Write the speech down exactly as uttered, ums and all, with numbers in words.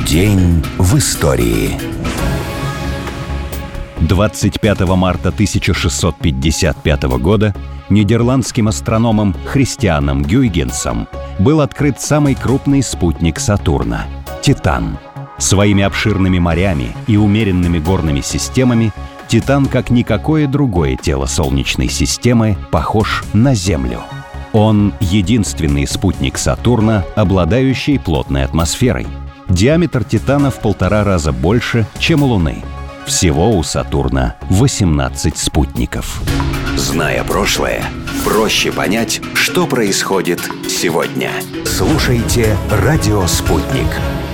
День в истории. двадцать пятого марта тысяча шестьсот пятьдесят пятого года нидерландским астрономом Христианом Гюйгенсом был открыт самый крупный спутник Сатурна – Титан. Своими обширными морями и умеренными горными системами Титан, как никакое другое тело Солнечной системы, похож на Землю. Он единственный спутник Сатурна, обладающий плотной атмосферой. Диаметр Титана в полтора раза больше, чем у Луны. Всего у Сатурна восемнадцать спутников. Зная прошлое, проще понять, что происходит сегодня. Слушайте «Радио Спутник».